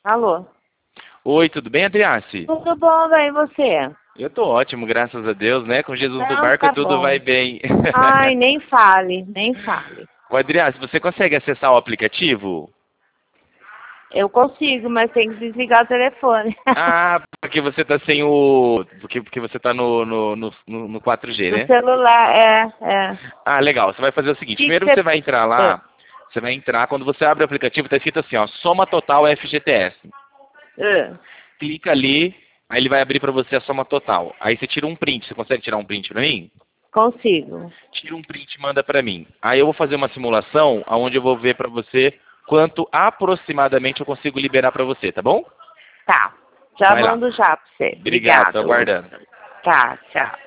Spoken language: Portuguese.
Alô? Oi, tudo bem, Adriace? Tudo bom, bem, e você? Eu tô ótimo, graças a Deus, né? Com Jesus no Não, barco tá tudo bom. vai bem. Ai, nem fale, nem fale. Ô, Adriace, você consegue acessar o aplicativo? Eu consigo, mas tem que desligar o telefone. Ah, porque você tá sem o... Porque você tá no 4G, No né? celular, é. Ah, legal. Você vai fazer o seguinte. Que Primeiro você... você vai entrar lá. Você vai entrar, quando você abre o aplicativo, tá escrito assim, ó, Soma Total FGTS. Clica ali, aí ele vai abrir para você a soma total. Aí você tira um print. Você consegue tirar um print para mim? Consigo. Tira um print e manda para mim. Aí eu vou fazer uma simulação onde eu vou ver para você quanto aproximadamente eu consigo liberar para você, tá bom? Tá. Já Vai lá. mando já pra você. Obrigado, tô Obrigado. aguardando. Tá, tchau.